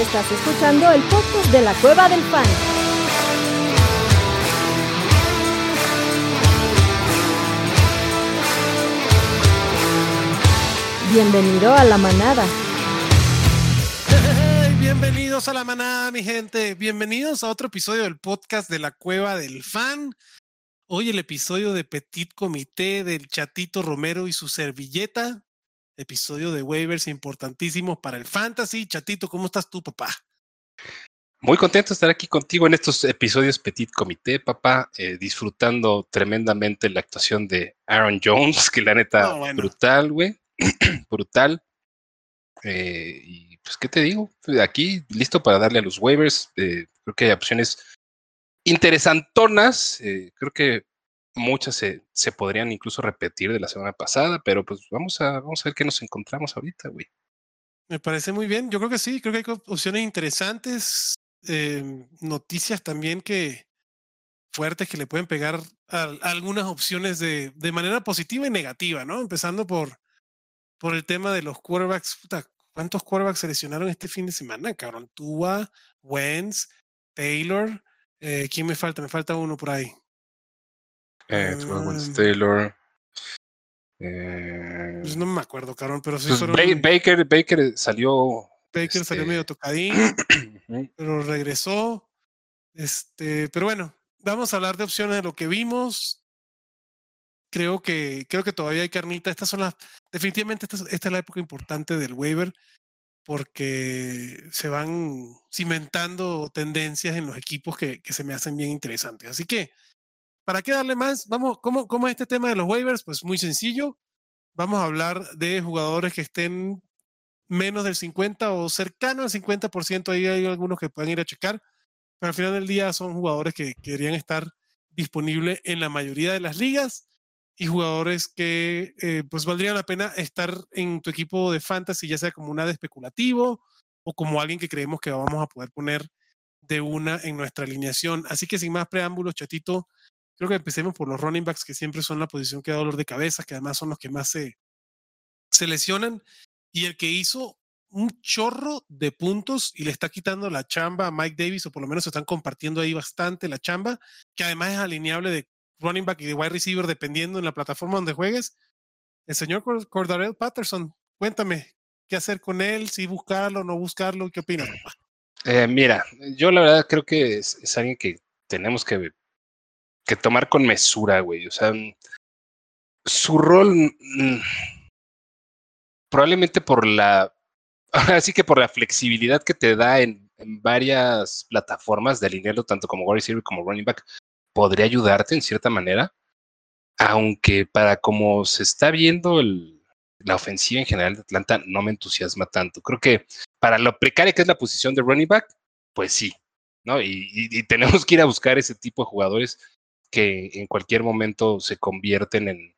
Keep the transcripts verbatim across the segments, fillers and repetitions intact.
Estás escuchando el podcast de la Cueva del Fan. Bienvenido a la manada. Hey, bienvenidos a la manada, mi gente. Bienvenidos a otro episodio del podcast de la Cueva del Fan. Hoy el episodio de Petit Comité del Chatito Romero y su servilleta. Episodio de waivers importantísimos para el fantasy. Chatito, ¿cómo estás tú, papá? Muy contento de estar aquí contigo en estos episodios Petit Comité, papá, eh, disfrutando tremendamente la actuación de Aaron Jones, que la neta, Oh, bueno. brutal, güey, brutal. Eh, y pues, ¿qué te digo? Aquí, listo para darle a los waivers. Eh, creo que hay opciones interesantonas. Eh, creo que muchas se, se podrían incluso repetir de la semana pasada, pero pues vamos a, vamos a ver qué nos encontramos ahorita, güey. Me parece muy bien. Yo creo que sí, creo que hay opciones interesantes. Eh, noticias también que fuertes que le pueden pegar a, a algunas opciones de, de manera positiva y negativa, ¿no? Empezando por, por el tema de los quarterbacks. Puta, ¿cuántos quarterbacks seleccionaron este fin de semana, cabrón? Tua, Wentz, Taylor. Eh, ¿Quién me falta? Me falta uno por ahí. Eh, Tua, Um, Taylor. Eh, pues no me acuerdo, cabrón, pero sí pues fueron. Baker, Baker salió. Baker este... salió medio tocadín, pero regresó. Este, pero bueno, vamos a hablar de opciones de lo que vimos. Creo que, creo que todavía hay carnita. Estas son las, definitivamente esta, esta es la época importante del waiver porque se van cimentando tendencias en los equipos que, que se me hacen bien interesantes. Así que, ¿para qué darle más? Vamos, ¿cómo, cómo es este tema de los waivers? Pues muy sencillo. Vamos a hablar de jugadores que estén menos del cincuenta o cercano al cincuenta por ciento. Ahí hay algunos que pueden ir a checar. Pero al final del día son jugadores que querían estar disponibles en la mayoría de las ligas y jugadores que eh, pues valdría la pena estar en tu equipo de fantasy, ya sea como una de especulativo o como alguien que creemos que vamos a poder poner de una en nuestra alineación. Así que sin más preámbulos, Chatito, creo que empecemos por los running backs, que siempre son la posición que da dolor de cabeza, que además son los que más se, se lesionan. Y el que hizo un chorro de puntos y le está quitando la chamba a Mike Davis, o por lo menos se están compartiendo ahí bastante la chamba, que además es alineable de running back y de wide receiver dependiendo en la plataforma donde juegues. El señor Cordarrelle Patterson, cuéntame, ¿qué hacer con él? ¿Si buscarlo, no buscarlo? ¿Qué opinas, papá? Eh, mira, yo la verdad creo que es, es alguien que tenemos que, que tomar con mesura, güey. O sea, su rol mm, probablemente por la, así que por la flexibilidad que te da en, en varias plataformas de alinearlo tanto como wide receiver como running back, podría ayudarte en cierta manera, aunque para como se está viendo el, la ofensiva en general de Atlanta no me entusiasma tanto. Creo que para lo precaria que es la posición de running back, pues sí, ¿no? Y, y, y tenemos que ir a buscar ese tipo de jugadores que en cualquier momento se convierten en,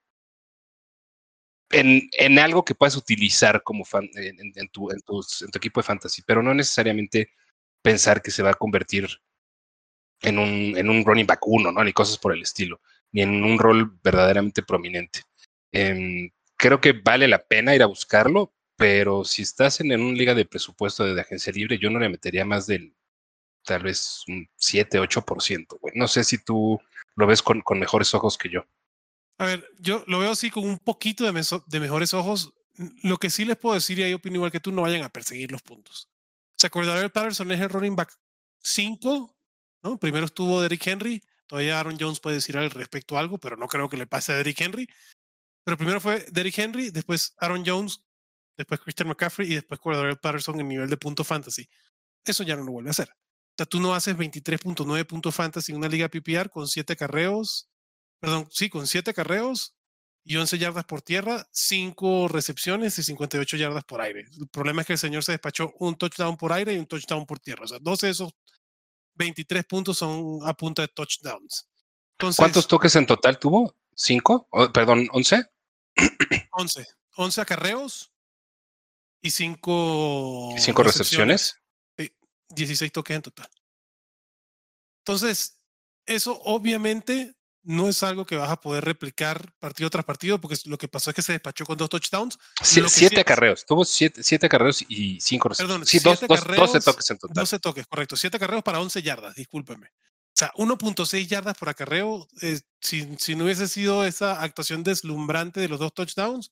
en, en algo que puedas utilizar como fan, en, en, tu, en, tus, en tu equipo de fantasy, pero no necesariamente pensar que se va a convertir en un, en un running back uno, ¿no? Ni cosas por el estilo, ni en un rol verdaderamente prominente. Eh, creo que vale la pena ir a buscarlo, pero si estás en, en una liga de presupuesto de, de agencia libre, yo no le metería más del tal vez un siete, ocho por ciento, güey. No sé si tú lo ves con, con mejores ojos que yo. A ver, yo lo veo así con un poquito de, meso, de mejores ojos. Lo que sí les puedo decir, y ahí opino igual que tú, no vayan a perseguir los puntos. Se acordará el Patterson es el running back cinco, ¿no? Primero estuvo Derrick Henry, todavía Aaron Jones puede decir al respecto algo, pero no creo que le pase a Derrick Henry. Pero primero fue Derrick Henry, después Aaron Jones, después Christian McCaffrey y después Cordarrelle Patterson en nivel de punto fantasy. Eso ya no lo vuelve a hacer. O sea, tú no haces veintitrés punto nueve puntos fantasy en una liga P P R con siete carreos, perdón, sí, con siete carreos y once yardas por tierra, cinco recepciones y cincuenta y ocho yardas por aire. El problema es que el señor se despachó un touchdown por aire y un touchdown por tierra. O sea, doce de esos veintitrés puntos son a punta de touchdowns. Entonces, ¿cuántos toques en total tuvo? ¿Cinco? Oh, perdón, ¿once? once. once acarreos y cinco ¿Cinco recepciones. recepciones? Sí, dieciséis toques en total. Entonces, eso obviamente no es algo que vas a poder replicar partido tras partido, porque lo que pasó es que se despachó con dos touchdowns. Sie- Lo que siete sí- acarreos, tuvo siete, siete acarreos y cinco recepciones. Perdón, Sí, dos, siete dos, acarreos, doce toques en total. doce toques, correcto. siete acarreos para once yardas, discúlpeme. O sea, uno punto seis yardas por acarreo. Eh, si, si no hubiese sido esa actuación deslumbrante de los dos touchdowns,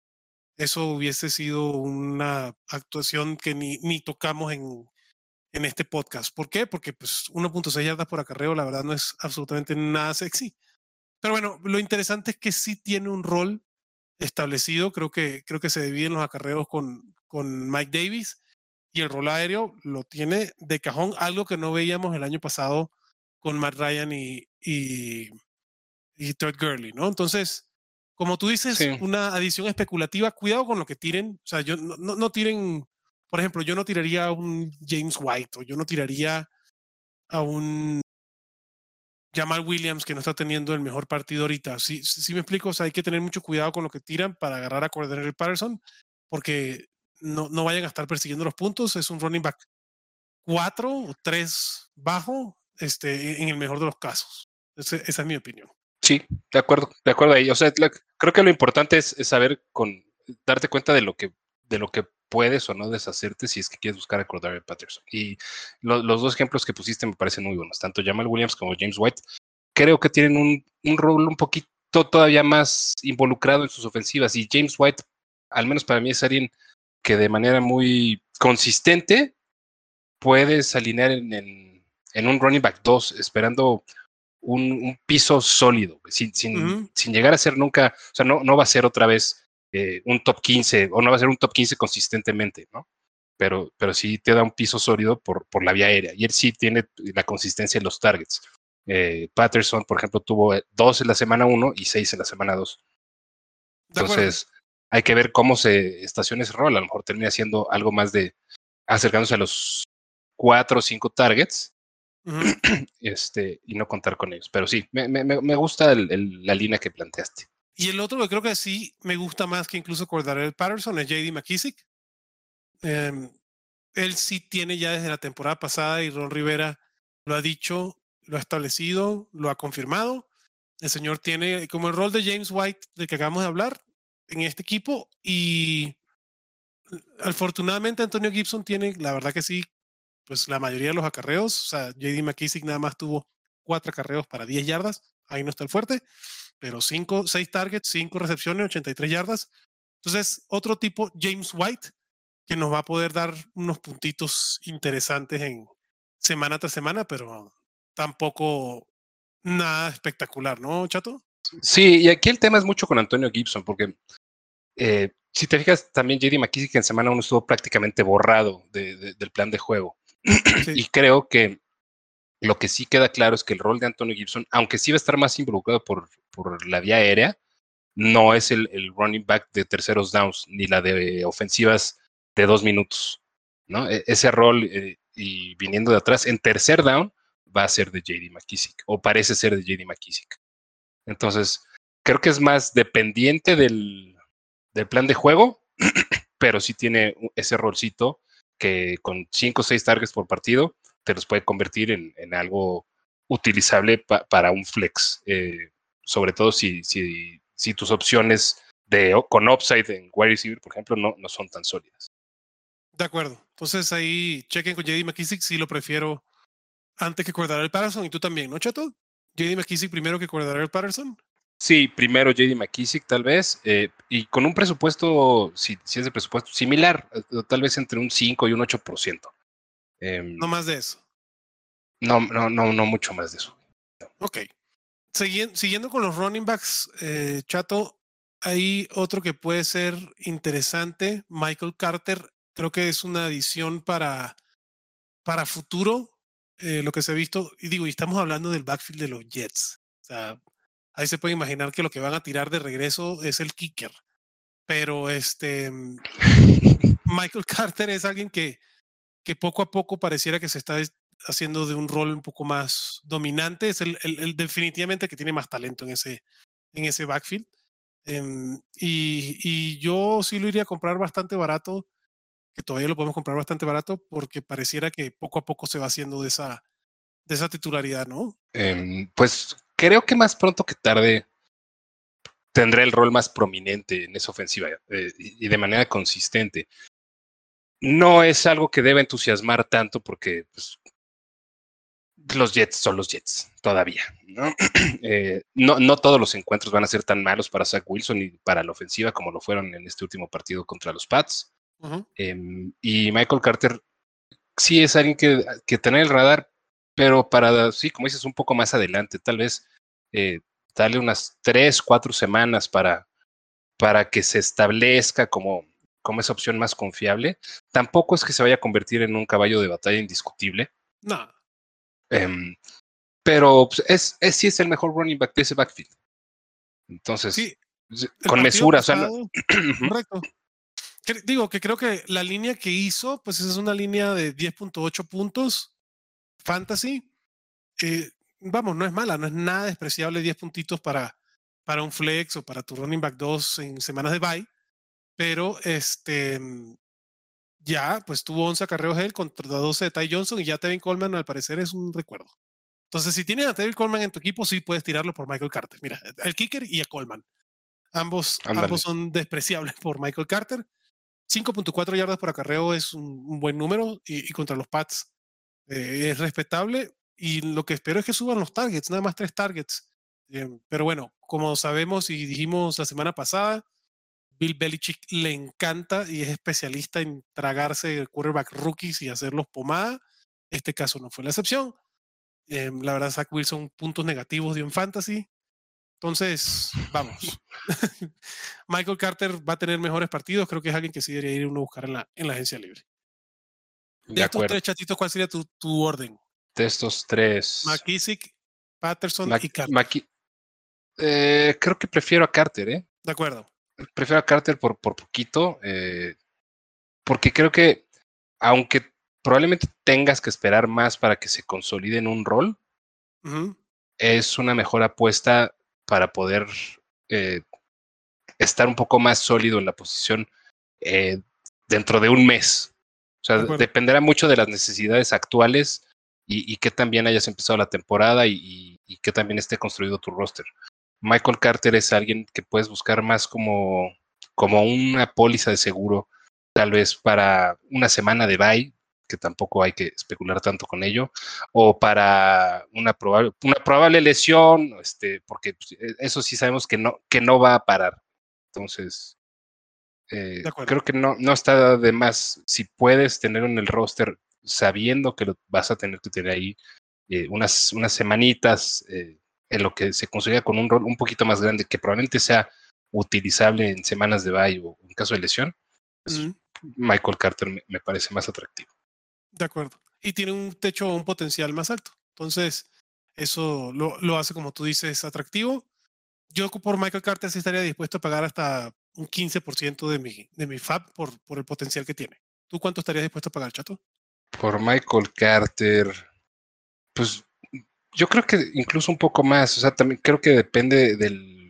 eso hubiese sido una actuación que ni, ni tocamos en, en este podcast. ¿Por qué? Porque pues uno punto seis yardas por acarreo, la verdad no es absolutamente nada sexy. Pero bueno, lo interesante es que sí tiene un rol establecido. Creo que, creo que se dividen los acarreos con, con Mike Davis, y el rol aéreo lo tiene de cajón, algo que no veíamos el año pasado con Matt Ryan y, y, y Todd Gurley, ¿no? Entonces, como tú dices, Sí. una adición especulativa. Cuidado con lo que tiren. O sea, yo no, no, no tiren, por ejemplo, yo no tiraría a un James White, o yo no tiraría a un Jamal Williams, que no está teniendo el mejor partido ahorita. Sí, sí, sí me explico. O sea, hay que tener mucho cuidado con lo que tiran para agarrar a Cordero Patterson, porque no, no vayan a estar persiguiendo los puntos. Es un running back cuatro o tres bajo, este, en el mejor de los casos. Ese, esa es mi opinión. Sí, de acuerdo, de acuerdo ahí. O sea, la, creo que lo importante es, es saber con darte cuenta de lo que de lo que puedes o no deshacerte si es que quieres buscar a Cordero Patterson. Y lo, los dos ejemplos que pusiste me parecen muy buenos, tanto Jamal Williams como James White. Creo que tienen un, un rol un poquito todavía más involucrado en sus ofensivas, y James White, al menos para mí, es alguien que de manera muy consistente puedes alinear en, en, en un running back dos, esperando un, un piso sólido, sin, sin, uh-huh. sin llegar a ser nunca, o sea, no, no va a ser otra vez eh, un top quince, o no va a ser un top quince consistentemente, ¿no? Pero, pero sí te da un piso sólido por, por la vía aérea, y él sí tiene la consistencia en los targets. Eh, Patterson, por ejemplo, tuvo dos en la semana uno y seis en la semana dos. Entonces, hay que ver cómo se estaciona ese rol. A lo mejor termina siendo algo más de acercándose a los cuatro o cinco targets, uh-huh. este, y no contar con ellos. Pero sí, me, me, me gusta el, el, la línea que planteaste. Y el otro que creo que sí me gusta más que incluso Cordero Patterson es J D McKissic. Eh, él sí tiene ya desde la temporada pasada, y Ron Rivera lo ha dicho, lo ha establecido, lo ha confirmado. El señor tiene como el rol de James White, del que acabamos de hablar, en este equipo, y afortunadamente Antonio Gibson tiene, la verdad que sí, pues la mayoría de los acarreos. O sea, J D McKissic nada más tuvo cuatro acarreos para diez yardas, ahí no está el fuerte, pero cinco, seis targets, cinco recepciones, ochenta y tres yardas. Entonces, otro tipo, James White, que nos va a poder dar unos puntitos interesantes en semana tras semana, pero tampoco nada espectacular, ¿no, Chato? Sí, y aquí el tema es mucho con Antonio Gibson, porque eh, si te fijas, también J D McKissic en semana uno estuvo prácticamente borrado de, de, del plan de juego. Sí. Y creo que lo que sí queda claro es que el rol de Antonio Gibson, aunque sí va a estar más involucrado por, por la vía aérea, no es el, el running back de terceros downs, ni la de ofensivas de dos minutos, ¿no? E- ese rol, eh, y viniendo de atrás, en tercer down, va a ser de J D McKissic, o parece ser de J D McKissic. Entonces, creo que es más dependiente del, del plan de juego, pero sí tiene ese rolcito que con cinco o seis targets por partido te los puede convertir en, en algo utilizable pa, para un flex, eh, sobre todo si, si, si tus opciones de, con upside en wide receiver, por ejemplo, no, no son tan sólidas. De acuerdo. Entonces ahí chequen con J D McKissic, sí lo prefiero antes que Cordero Patterson. Y tú también, ¿no, Chato? J D McKissic primero que Cordero Patterson. Sí, primero J D McKissic tal vez, eh, y con un presupuesto, si, si es de presupuesto similar, tal vez entre un cinco y un ocho por ciento. Eh, no más de eso. No, no, no, no mucho más de eso. No. Ok. Siguiendo, siguiendo con los running backs, eh, Chato, hay otro que puede ser interesante, Michael Carter. Creo que es una adición para, para futuro, eh, lo que se ha visto. Y digo, y estamos hablando del backfield de los Jets. O sea, ahí se puede imaginar que lo que van a tirar de regreso es el kicker. Pero este Michael Carter es alguien que, que poco a poco pareciera que se está haciendo de un rol un poco más dominante. Es el, el, el definitivamente que tiene más talento en ese, en ese backfield. Um, y, y yo sí lo iría a comprar bastante barato, que todavía lo podemos comprar bastante barato, porque pareciera que poco a poco se va haciendo de esa, de esa titularidad, ¿no? Eh, pues creo que más pronto que tarde tendrá el rol más prominente en esa ofensiva eh, y de manera consistente. No es algo que deba entusiasmar tanto porque pues, los Jets son los Jets todavía, ¿no? eh, no, no todos los encuentros van a ser tan malos para Zach Wilson y para la ofensiva como lo fueron en este último partido contra los Pats. Uh-huh. eh, y Michael Carter sí es alguien que, que tener el radar, pero para, sí, como dices, un poco más adelante, tal vez eh, darle unas tres, cuatro semanas para, para que se establezca como, como esa opción más confiable. Tampoco es que se vaya a convertir en un caballo de batalla indiscutible. No. Um, pero pues, es, es sí es el mejor running back de ese backfield. Entonces, sí, con mesura. Pasado, o sea, no... correcto. Digo que creo que la línea que hizo, pues es una línea de diez punto ocho puntos fantasy. Eh, vamos, no es mala, no es nada despreciable diez puntitos para, para un flex o para tu running back dos en semanas de bye, pero este ya pues tuvo once acarreos él contra doce de Ty Johnson y ya Tevin Coleman al parecer es un recuerdo. Entonces, si tienes a Tevin Coleman en tu equipo, sí puedes tirarlo por Michael Carter. Mira, el kicker y a Coleman. Ambos, ambos son despreciables por Michael Carter. cinco punto cuatro yardas por acarreo es un, un buen número y, y contra los Pats eh, es respetable. Y lo que espero es que suban los targets, nada más tres targets. Eh, pero bueno, como sabemos y dijimos la semana pasada, Bill Belichick le encanta y es especialista en tragarse quarterback rookies y hacerlos pomada. Este caso no fue la excepción. Eh, la verdad, Zach Wilson, puntos negativos dio en fantasy. Entonces, vamos. Michael Carter va a tener mejores partidos. Creo que es alguien que sí debería ir uno a buscar en la, en la agencia libre. De, de estos acuerdo. tres chatitos, ¿cuál sería tu, tu orden? De estos tres. McKissick, Patterson Mac- y Carter. Mac- eh, creo que prefiero a Carter, ¿eh? De acuerdo. Prefiero a Carter por, por poquito, eh, porque creo que, aunque probablemente tengas que esperar más para que se consolide en un rol, uh-huh. es una mejor apuesta para poder eh, estar un poco más sólido en la posición eh, dentro de un mes. O sea, de dependerá mucho de las necesidades actuales y, y que también hayas empezado la temporada y, y, y que también esté construido tu roster. Michael Carter es alguien que puedes buscar más como, como una póliza de seguro, tal vez para una semana de bye, que tampoco hay que especular tanto con ello, o para una probable, una probable lesión, este, porque eso sí sabemos que no, que no va a parar. Entonces, eh, creo que no, no está de más si puedes tener en el roster sabiendo que lo vas a tener que tener ahí eh, unas, unas semanitas eh, en lo que se consolida con un rol un poquito más grande que probablemente sea utilizable en semanas de bye o en caso de lesión. Pues, uh-huh. Michael Carter me, me parece más atractivo. De acuerdo. Y tiene un techo o un potencial más alto. Entonces, eso lo, lo hace, como tú dices, atractivo. Yo por Michael Carter sí estaría dispuesto a pagar hasta un quince por ciento de mi, de mi F A B por, por el potencial que tiene. ¿Tú cuánto estarías dispuesto a pagar, Chato? Por Michael Carter, pues yo creo que incluso un poco más. O sea, también creo que depende del,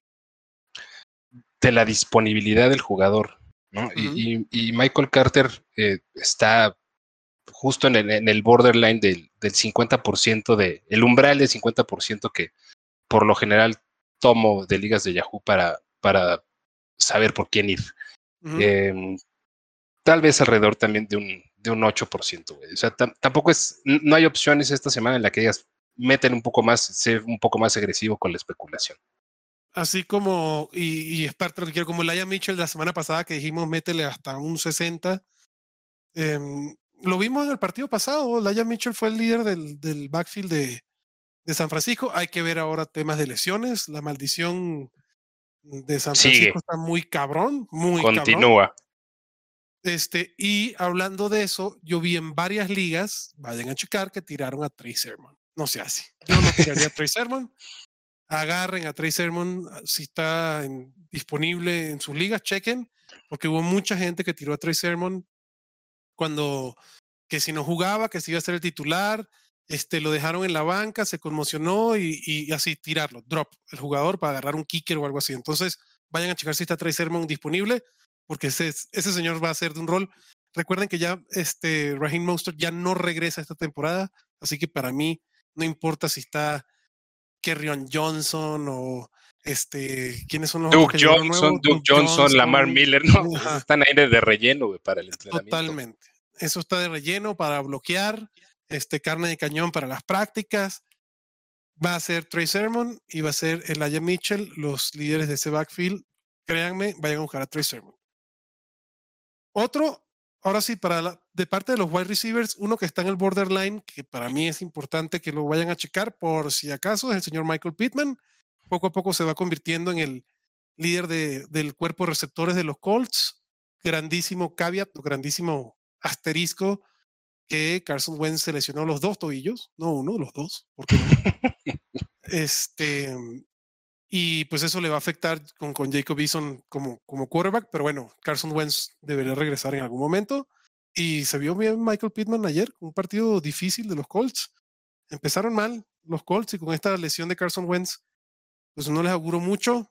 de la disponibilidad del jugador, ¿no? Uh-huh. y, y, y Michael Carter eh, está justo en el, en el borderline del, del cincuenta por ciento de, el umbral del cincuenta por ciento que por lo general tomo de ligas de Yahoo para, para saber por quién ir. Uh-huh. Eh, tal vez alrededor también de un, de un ocho por ciento. Güey. O sea, t- tampoco es, no hay opciones esta semana en la que digas, meten un poco más, ser un poco más agresivo con la especulación. Así como, y, y es parte de lo que quiero, como Laia Mitchell la semana pasada que dijimos, métele hasta un sesenta. Eh, lo vimos en el partido pasado, Laia Mitchell fue el líder del, del backfield de, de San Francisco. Hay que ver ahora temas de lesiones. La maldición de San Francisco Sigue. Está muy cabrón, muy Continúa. cabrón. Este, y hablando de eso, yo vi en varias ligas, vayan a checar, que tiraron a Trey Sermon. No se hace. Yo no tiraría a Trey Sermon. Agarren a Trey Sermon si está en, disponible en sus ligas, chequen, porque hubo mucha gente que tiró a Trey Sermon cuando, que si no jugaba, que si iba a ser el titular, este, lo dejaron en la banca, se conmocionó y, y así tirarlo, drop el jugador para agarrar un kicker o algo así. Entonces, vayan a checar si está Trey Sermon disponible, porque ese, ese señor va a ser de un rol. Recuerden que ya este Raheem Mostert ya no regresa esta temporada, así que para mí no importa si está Kerryon Johnson o este, ¿quiénes son los Duke otros que llegaron Johnson, nuevos? Duke Johnson, Johnson, Lamar Miller, no, pues ajá, están ahí de, de relleno, güey, para el entrenamiento. totalmente. Eso está de relleno para bloquear, este, carne de cañón para las prácticas. Va a ser Trey Sermon y va a ser Elijah Mitchell, los líderes de ese backfield. Créanme, vayan a buscar a Trey Sermon. Otro, ahora sí, para la, de parte de los wide receivers, uno que está en el borderline, que para mí es importante que lo vayan a checar por si acaso, es el señor Michael Pittman. Poco a poco se va convirtiendo en el líder de, del cuerpo de receptores de los Colts. Grandísimo caveat, grandísimo asterisco que Carson Wentz se lesionó los dos tobillos, no uno, los dos, porque este, y pues eso le va a afectar con, con Jacob Eason como, como quarterback, pero bueno, Carson Wentz debería regresar en algún momento. Y se vio bien Michael Pittman ayer, un partido difícil de los Colts. Empezaron mal los Colts y con esta lesión de Carson Wentz, pues no les auguro mucho.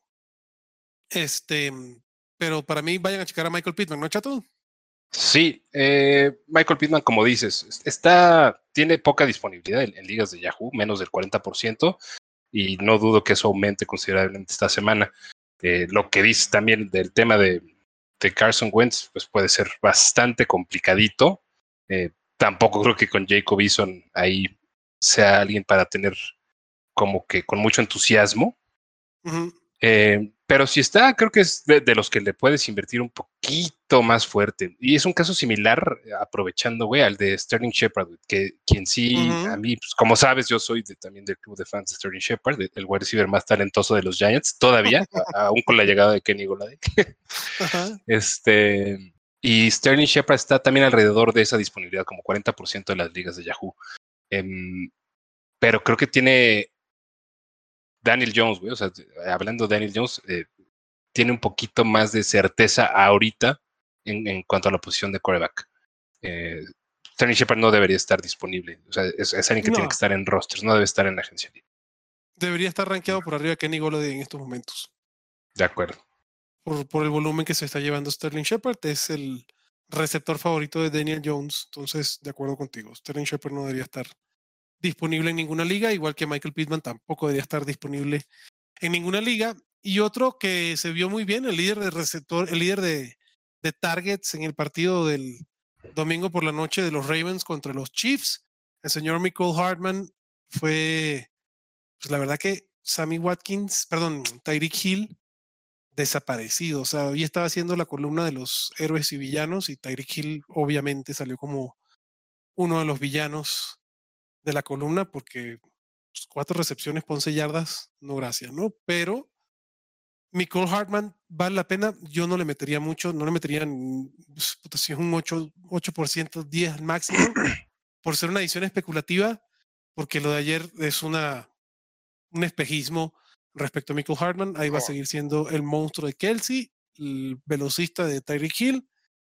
Este, pero para mí vayan a checar a Michael Pittman, ¿no, Chato? Sí, eh, Michael Pittman, como dices, está, tiene poca disponibilidad en, en ligas de Yahoo, menos del cuarenta por ciento, y no dudo que eso aumente considerablemente esta semana. Eh, lo que dice también del tema de, de Carson Wentz, pues puede ser bastante complicadito. Eh, tampoco creo que con Jacob Eason ahí sea alguien para tener como que con mucho entusiasmo. Uh-huh. Eh, pero si está, creo que es de, de los que le puedes invertir un poquito más fuerte. Y es un caso similar, aprovechando, güey, al de Sterling Shepard, que quien sí, uh-huh. a mí, pues, como sabes, yo soy de, también del club de fans de Sterling Shepard, de, el wide receiver más talentoso de los Giants, todavía, a, aún con la llegada de Kenny Golladay. uh-huh. Este, y Sterling Shepard está también alrededor de esa disponibilidad, como cuarenta por ciento de las ligas de Yahoo. Um, pero creo que tiene Daniel Jones, güey, o sea, hablando de Daniel Jones, eh, tiene un poquito más de certeza ahorita en, en cuanto a la posición de quarterback. Eh, Sterling Shepard no debería estar disponible, o sea, es, es alguien que no. tiene que estar en rosters, no debe estar en la agencia libre. Debería estar rankeado por arriba de Kenny Golladay en estos momentos. De acuerdo. Por, por el volumen que se está llevando Sterling Shepard, es el receptor favorito de Daniel Jones, entonces, de acuerdo contigo, Sterling Shepard no debería estar disponible en ninguna liga, igual que Michael Pittman tampoco debería estar disponible en ninguna liga. Y otro que se vio muy bien, el líder de receptor, el líder de, de targets en el partido del domingo por la noche de los Ravens contra los Chiefs, el señor Mecole Hardman, fue, pues la verdad que Sammy Watkins, perdón, Tyreek Hill, desaparecido. O sea, hoy estaba haciendo la columna de los héroes y villanos y Tyreek Hill obviamente salió como uno de los villanos de la columna porque pues, cuatro recepciones, once yardas, no gracias, ¿no? Pero Mecole Hardman vale la pena, yo no le metería mucho, no le metería pues, si es un ocho, ocho por ciento, diez al máximo, por ser una edición especulativa, porque lo de ayer es una un espejismo respecto a Mecole Hardman, ahí va a seguir siendo el monstruo de Kelsey, el velocista de Tyreek Hill,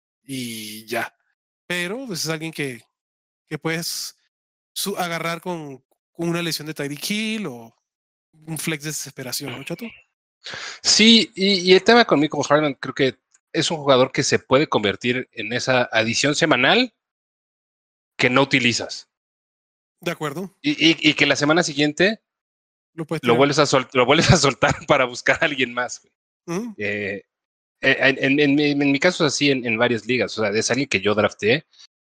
y ya. Pero pues, es alguien que, que puedes su, agarrar con, con una lesión de Tyreek Hill o un flex de desesperación, ¿no, Chato? Sí, y, y el tema con Mecole Hardman creo que es un jugador que se puede convertir en esa adición semanal que no utilizas. De acuerdo. Y, y, y que la semana siguiente lo, lo, vuelves, a sol, lo vuelves a soltar para buscar a alguien más. ¿Mm? Eh, en, en, en, en mi caso es así en, en varias ligas. O sea, es alguien que yo drafteé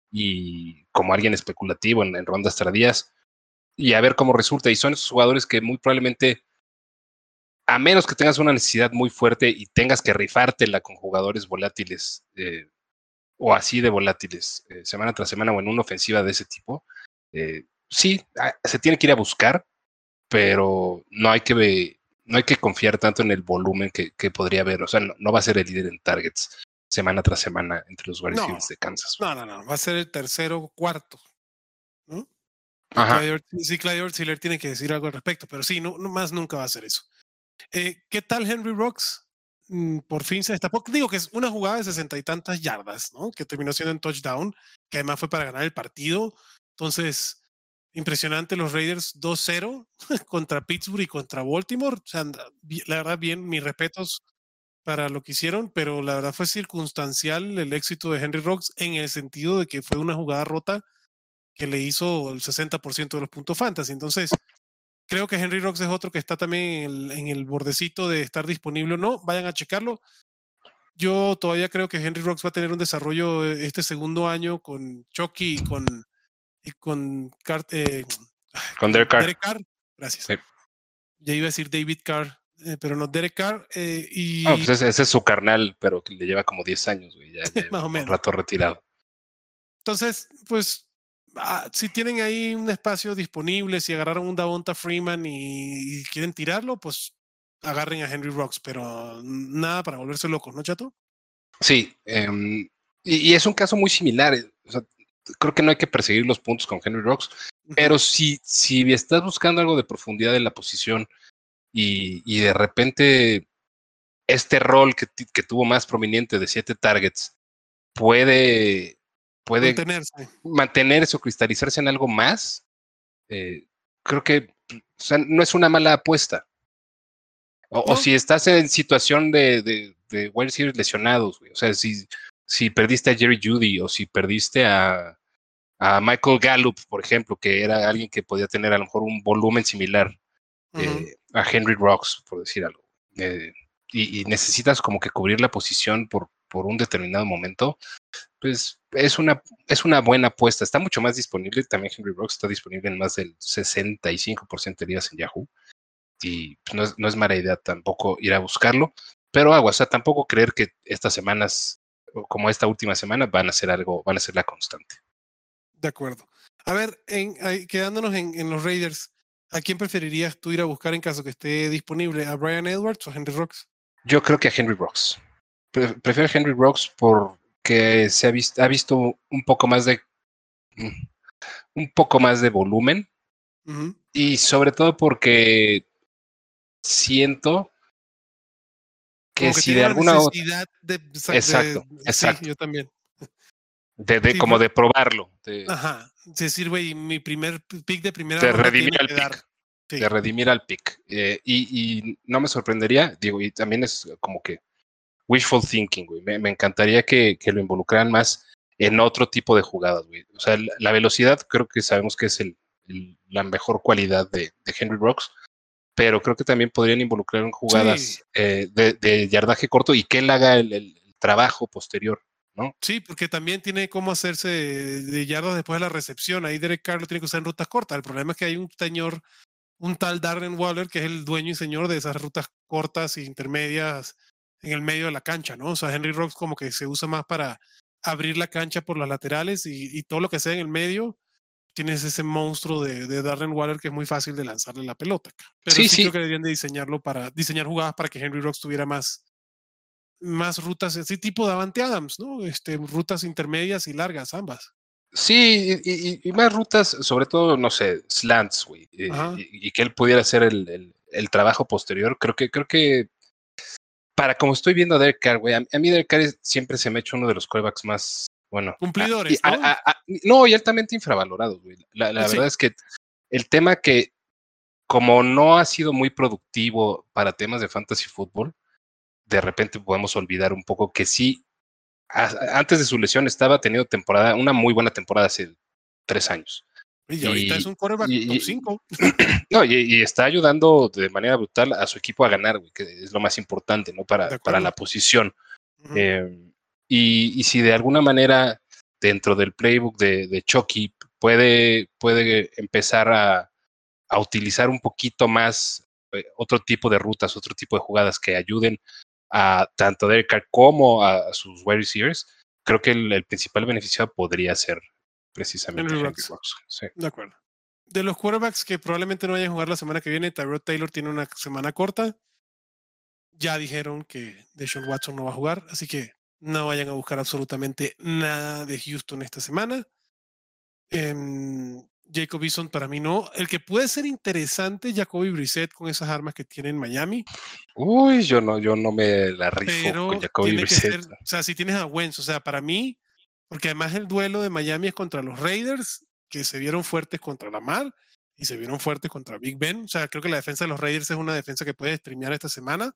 y como alguien especulativo en, en rondas tardías y a ver cómo resulta. Y son esos jugadores que muy probablemente, a menos que tengas una necesidad muy fuerte y tengas que rifártela con jugadores volátiles eh, o así de volátiles eh, semana tras semana o en una ofensiva de ese tipo, eh, sí, se tiene que ir a buscar, pero no hay que ver, no hay que confiar tanto en el volumen que, que podría haber. O sea, no, no va a ser el líder en targets semana tras semana entre los wide receivers no, de Kansas. No, no, no, va a ser el tercero o cuarto, ¿no? Clyde, sí, Clyde Ortiller tiene que decir algo al respecto, pero sí, no, no más nunca va a ser eso. Eh, ¿Qué tal Henry Rocks? Mm, por fin se destapó. Digo que es una jugada de sesenta y tantas yardas, ¿no? Que terminó siendo en touchdown, que además fue para ganar el partido. Entonces, impresionante los Raiders dos cero contra Pittsburgh y contra Baltimore. O sea, la verdad, bien, mis respetos para lo que hicieron, pero la verdad fue circunstancial el éxito de Henry Rocks en el sentido de que fue una jugada rota que le hizo el sesenta por ciento de los puntos fantasy. Entonces, creo que Henry Rocks es otro que está también en el, en el bordecito de estar disponible o no. Vayan a checarlo. Yo todavía creo que Henry Rocks va a tener un desarrollo este segundo año con Chucky y con, y con, Car, eh, con Derek Carr. Derek Carr. Gracias. Sí. Ya iba a decir David Carr, eh, pero no Derek Carr. Eh, y... No, pues ese, ese es su carnal, pero que le lleva como diez años, güey. Ya, ya Más o un menos. rato retirado. Entonces, pues, ah, si tienen ahí un espacio disponible, si agarraron un Davonta Freeman y, y quieren tirarlo, pues agarren a Henry Rocks, pero nada para volverse locos, ¿no, Chato? Sí, um, y, y es un caso muy similar. O sea, creo que no hay que perseguir los puntos con Henry Rocks, uh-huh. Pero si, si estás buscando algo de profundidad en la posición y, y de repente este rol que, que tuvo más prominente de siete targets puede, puede mantenerse. mantenerse o cristalizarse en algo más, eh, creo que o sea, no es una mala apuesta. O, ¿no? O si estás en situación de, de, de wide receivers lesionados, güey. O sea, si, si perdiste a Jerry Jeudy o si perdiste a, a Michael Gallup, por ejemplo, que era alguien que podía tener a lo mejor un volumen similar uh-huh. eh, a Henry Rocks, por decir algo. Eh, y, y necesitas como que cubrir la posición por, por un determinado momento, pues es una, es una buena apuesta. Está mucho más disponible. También Henry Rocks está disponible en más del sesenta y cinco por ciento de ligas en Yahoo. Y pues, no, es, no es mala idea tampoco ir a buscarlo. Pero agua, o sea, tampoco creer que estas semanas, como esta última semana, van a ser algo, van a ser la constante. De acuerdo. A ver, en, quedándonos en, en los Raiders, ¿a quién preferirías tú ir a buscar en caso que esté disponible? ¿A Bryan Edwards o a Henry Rocks? Yo creo que a Henry Rocks. Pre- prefiero a Henry Rocks porque se ha visto, ha visto un poco más de un poco más de volumen uh-huh. Y sobre todo porque siento que, como que si de alguna necesidad otra de, de, exacto, de, exacto. Sí, yo también. De, de, sí, como pero, de probarlo. De, ajá. Decir, güey, mi primer pick de primera de ronda redimir tiene al que pick. dar. Sí. De redimir al pick. Eh, y, y no me sorprendería, digo, y también es como que wishful thinking, güey. Me, me encantaría que, que lo involucraran más en otro tipo de jugadas, güey. O sea, la, la velocidad creo que sabemos que es el, el, la mejor cualidad de, de Henry Rocks, pero creo que también podrían involucrar en jugadas sí. eh, de, de yardaje corto y que él haga el, el, el trabajo posterior, ¿no? Sí, porque también tiene cómo hacerse de, de yardas después de la recepción. Ahí Derek Carr lo tiene que usar en rutas cortas. El problema es que hay un señor, un tal Darren Waller, que es el dueño y señor de esas rutas cortas e intermedias en el medio de la cancha, ¿no? O sea, Henry Rocks como que se usa más para abrir la cancha por las laterales y, y todo lo que sea en el medio. Tienes ese monstruo de, de Darren Waller que es muy fácil de lanzarle la pelota. Pero sí, sí, sí creo que deberían de diseñarlo para diseñar jugadas para que Henry Rocks tuviera más, más rutas, así tipo Davante Adams, ¿no? Este, rutas intermedias y largas, ambas. Sí, y, y, y más rutas, sobre todo, no sé, slants, güey, eh, y, y que él pudiera hacer el, el, el trabajo posterior. Creo que, creo que para como estoy viendo a Derek Carr, güey, a, a mí Derek Carr siempre se me ha hecho uno de los quarterbacks más, bueno, cumplidores, a, ¿no? A, a, a, no, y altamente infravalorados, güey. La, la sí. verdad es que el tema que, como no ha sido muy productivo para temas de fantasy fútbol, de repente podemos olvidar un poco que sí, a, antes de su lesión estaba teniendo temporada, una muy buena temporada hace tres años. Y ahorita y, es un quarterback y, top cinco. No, y, y está ayudando de manera brutal a su equipo a ganar, güey, que es lo más importante, ¿no? Para, para la posición. Uh-huh. eh, y, y si de alguna manera dentro del playbook de, de Chucky puede, puede empezar a, a utilizar un poquito más eh, otro tipo de rutas, otro tipo de jugadas que ayuden a tanto Derek Carr como a, a sus wide receivers, creo que el, el principal beneficiado podría ser precisamente Henry Rocks. Rocks. Sí. De acuerdo. De los quarterbacks que probablemente no vayan a jugar la semana que viene, Tyrod Taylor tiene una semana corta. Ya dijeron que Deshaun Watson no va a jugar, así que no vayan a buscar absolutamente nada de Houston esta semana. Eh, Jacob Eason para mí no. El que puede ser interesante, Jacoby Brissett con esas armas que tiene en Miami. Uy, yo no, yo no me la rifo pero con Jacoby Brissett. Ser, o sea, si tienes a Wentz, o sea, para mí, porque además el duelo de Miami es contra los Raiders, que se vieron fuertes contra Lamar y se vieron fuertes contra Big Ben. O sea, creo que la defensa de los Raiders es una defensa que puede streamear esta semana.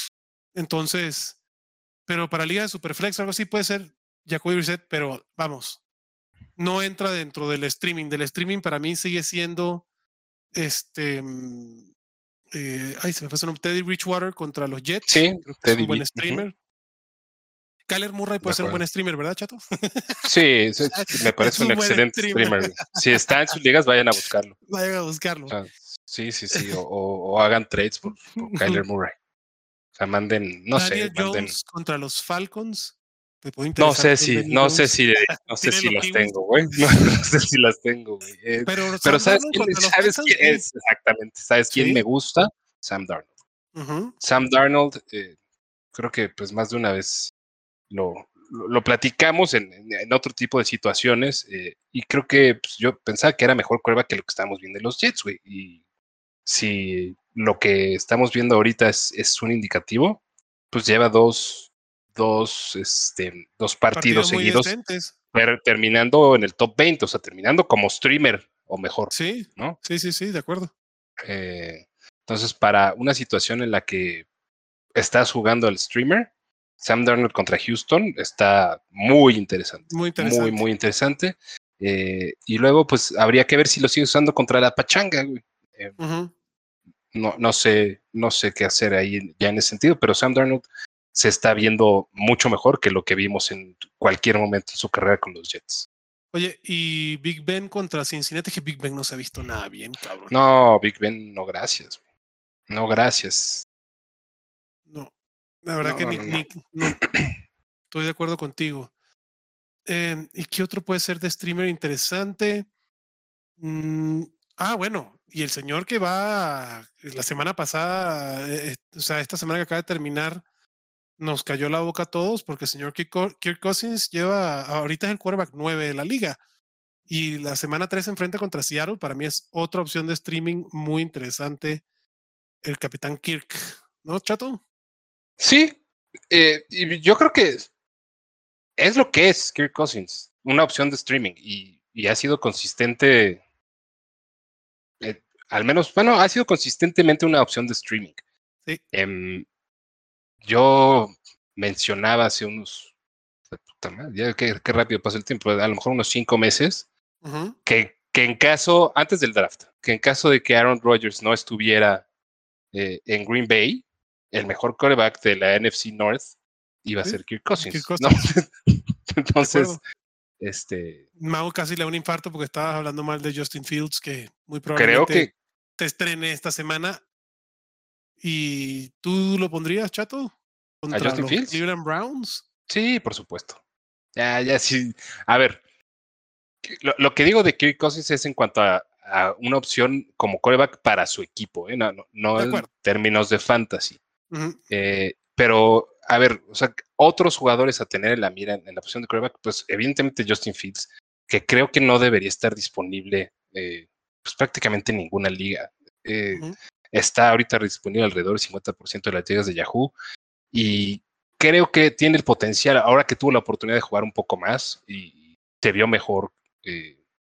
Entonces, pero para Liga de Superflex o algo así puede ser Jacoby Brissett, pero vamos, no entra dentro del streaming. Del streaming para mí sigue siendo Este, mm, eh, ay, se me fue su nombre, Teddy Bridgewater contra los Jets. Sí, creo que Teddy es un buen B. streamer. Uh-huh. Kyler Murray puede ser un buen streamer, ¿verdad, Chato? Sí, sí, me parece un, un excelente streamer. streamer. Si está en sus ligas, vayan a buscarlo. Vayan a buscarlo. O sea, sí, sí, sí. O, o, o hagan trades por, por Kyler Murray. O sea, manden, no Daniel sé, manden. Jones contra los Falcons. No sé si, no sé si, no sé si las tengo, güey. No, no sé si las tengo, güey. Eh, pero, pero ¿sabes quién, ¿sabes quién es? Exactamente. ¿Sabes ¿Sí? quién me gusta? Sam Darnold. Uh-huh. Sam Darnold, eh, creo que pues más de una vez lo, lo, lo platicamos en, en, en otro tipo de situaciones eh, y creo que pues, yo pensaba que era mejor quarterback que lo que estábamos viendo en los Jets, güey. Y si lo que estamos viendo ahorita es, es un indicativo, pues lleva dos, dos, este, dos partidos, partidos seguidos decentes. terminando en el top veinte, o sea, terminando como streamer o mejor. Sí, ¿no? Sí, sí, sí, de acuerdo. Eh, entonces, para una situación en la que estás jugando al streamer, Sam Darnold contra Houston está muy interesante. Muy interesante. Muy, muy interesante. Eh, y luego, pues, habría que ver si lo sigue usando contra la pachanga, güey. Eh, uh-huh. no, no sé, no sé qué hacer ahí ya en ese sentido, pero Sam Darnold se está viendo mucho mejor que lo que vimos en cualquier momento en su carrera con los Jets. Oye, y Big Ben contra Cincinnati, que Big Ben no se ha visto nada bien, cabrón. No, Big Ben, no gracias. No, gracias. No, la verdad no, que no, ni, no, ni, no. Estoy de acuerdo contigo. Eh, ¿Y qué otro puede ser de streamer interesante? Mm, ah, bueno, y el señor que va la semana pasada, eh, o sea, esta semana que acaba de terminar, nos cayó la boca a todos porque el señor Kirk, Kirk Cousins lleva, ahorita es el quarterback nueve de la liga. Y la semana tres se enfrenta contra Seattle. Para mí es otra opción de streaming muy interesante. El capitán Kirk, ¿no, Chato? Sí, eh, y yo creo que es lo que es Kirk Cousins, una opción de streaming y, y ha sido consistente, eh, al menos, bueno, ha sido consistentemente una opción de streaming. Sí. Eh, yo mencionaba hace unos, puta madre, ya qué, qué rápido pasa el tiempo, a lo mejor unos cinco meses, uh-huh. que, que en caso, antes del draft, que en caso de que Aaron Rodgers no estuviera eh, en Green Bay, el mejor quarterback de la N F C North iba a sí. ser Kirk Cousins. Kirk Cousins. ¿No? Entonces, este... Mau casi le da un infarto porque estabas hablando mal de Justin Fields, que muy probablemente creo que te estrene esta semana. ¿Y tú lo pondrías, Chato? ¿Contra a Justin los Fields? Cleveland Browns? Sí, por supuesto. Ya, ya sí. A ver, lo, lo que digo de Kirk Cousins es en cuanto a, a una opción como quarterback para su equipo, ¿eh? no, no, no en términos de fantasy. Uh-huh. Eh, pero, a ver, o sea, otros jugadores a tener en la mira en, en la posición de quarterback, pues evidentemente Justin Fields, que creo que no debería estar disponible eh, pues prácticamente en ninguna liga. Eh, uh-huh. Está ahorita disponible alrededor del cincuenta por ciento de las ligas de Yahoo y creo que tiene el potencial, ahora que tuvo la oportunidad de jugar un poco más y se vio mejor. Eh,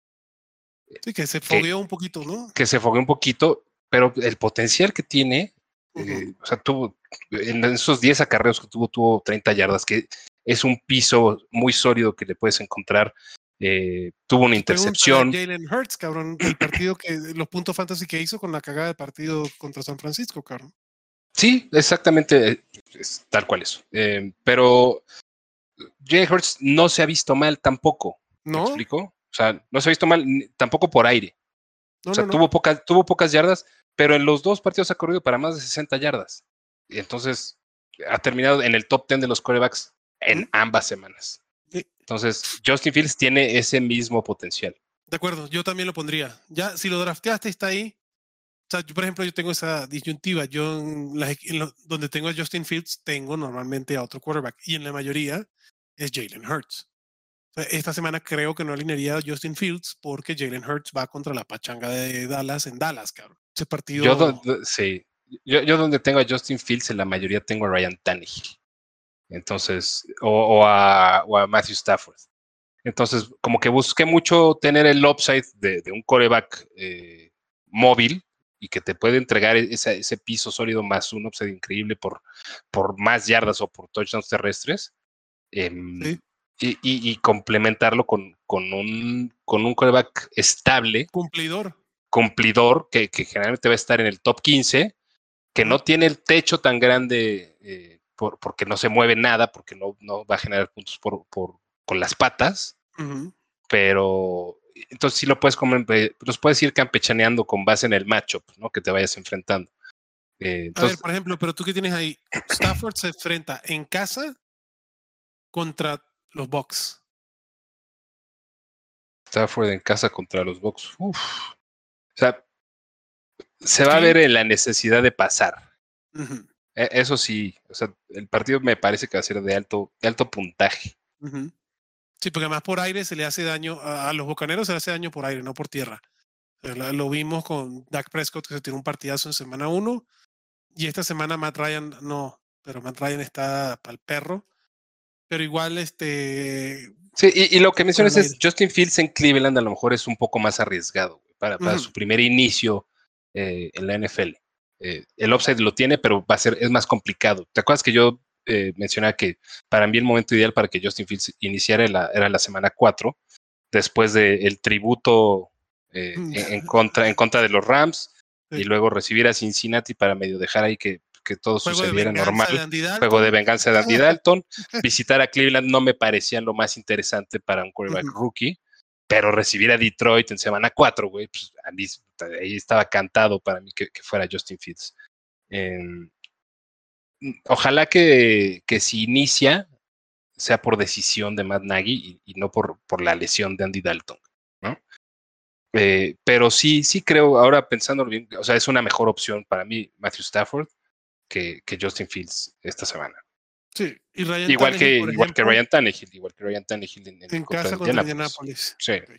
sí, que se fogueó que, un poquito, ¿no? Que se fogueó un poquito, pero el potencial que tiene, uh-huh. eh, o sea, tuvo, en esos diez acarreos que tuvo, tuvo treinta yardas, que es un piso muy sólido que le puedes encontrar. Eh, tuvo una intercepción. Jalen Hurts, cabrón, el partido que, los puntos fantasy que hizo con la cagada de partido contra San Francisco, cabrón. Sí, exactamente, es tal cual eso. Eh, pero Jalen Hurts no se ha visto mal tampoco. ¿Me ¿No? explico? O sea, no se ha visto mal tampoco por aire. No, o sea, no, no. tuvo, pocas, tuvo pocas yardas, pero en los dos partidos ha corrido para más de sesenta yardas. Y entonces ha terminado en el top diez de los quarterbacks en ¿Mm? ambas semanas. Sí. Entonces, Justin Fields tiene ese mismo potencial. De acuerdo, yo también lo pondría. Ya, si lo drafteaste, está ahí. O sea, yo, por ejemplo, yo tengo esa disyuntiva. Yo, en la, en lo, donde tengo a Justin Fields, tengo normalmente a otro quarterback. Y en la mayoría es Jalen Hurts. O sea, esta semana creo que no alinearía a Justin Fields porque Jalen Hurts va contra la pachanga de Dallas en Dallas, cabrón. Ese partido... Yo, do, do, sí. Yo, yo donde tengo a Justin Fields, en la mayoría tengo a Ryan Tannehill. Entonces, o, o, a, o a Matthew Stafford. Entonces, como que busqué mucho tener el upside de, de un quarterback eh, móvil y que te puede entregar ese, ese piso sólido más un upside increíble por, por más yardas o por touchdowns terrestres. Eh, sí. y, y, y complementarlo con, con, un, con un quarterback estable. Cumplidor. cumplidor que, que generalmente va a estar en el top quince, que no tiene el techo tan grande eh, por, porque no se mueve nada, porque no, no va a generar puntos por, por, con las patas, Uh-huh. pero entonces sí lo puedes, los puedes ir campechaneando con base en el matchup, ¿no? Que te vayas enfrentando. Eh, entonces, a ver, por ejemplo, pero tú que tienes ahí, Stafford se enfrenta en casa contra los Bucks. Stafford en casa contra los Bucks. Uf. O sea, se va sí. a ver en la necesidad de pasar. Uh-huh. Eso sí, o sea, el partido me parece que va a ser de alto, de alto puntaje. Uh-huh. Sí, porque además por aire se le hace daño, a, a los Bucaneros se le hace daño por aire, no por tierra. Lo vimos con Dak Prescott, que se tiró un partidazo en semana uno, y esta semana Matt Ryan no, pero Matt Ryan está para el perro. Pero igual, este... Sí, y, y lo que mencionas es Justin Fields en Cleveland a lo mejor es un poco más arriesgado güey, para, para uh-huh. su primer inicio eh, en la N F L. Eh, el upside lo tiene, pero va a ser, es más complicado. ¿Te acuerdas que yo eh, mencionaba que para mí el momento ideal para que Justin Fields iniciara la, era la semana cuatro, después del de tributo eh, en, en, contra, en contra de los Rams, sí. y luego recibir a Cincinnati para medio dejar ahí que, que todo juego sucediera normal, juego de venganza de Andy Dalton, visitar a Cleveland no me parecía lo más interesante para un quarterback uh-huh. rookie, pero recibir a Detroit en semana cuatro, güey, pues a mí, ahí estaba cantado para mí que, que fuera Justin Fields. Eh, ojalá que, que si inicia sea por decisión de Matt Nagy y, y no por, por la lesión de Andy Dalton, ¿no? Eh, pero sí, sí creo, ahora pensándolo bien, o sea, es una mejor opción para mí Matthew Stafford que, que Justin Fields esta semana. Sí, y Ryan igual, que, ejemplo, igual que Ryan Tannehill, igual que Ryan Tannehill en, en, en contra casa contra Indianapolis. Sí. Okay.